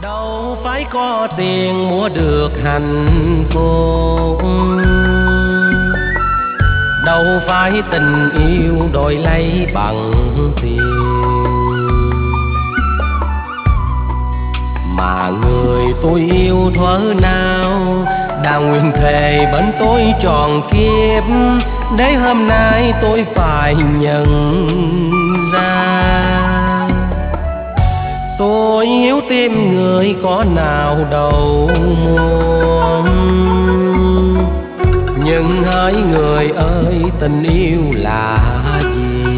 Đâu phải có tiền mua được hạnh phúc, đâu phải tình yêu đổi lấy bằng tiền, mà người tôi yêu thuở nào đã nguyện thề bên tôi trọn kiếp, để hôm nay tôi phải nhận ra. Tôi yếu tim người có nào đâu muốn, nhưng hỡi người ơi tình yêu là gì?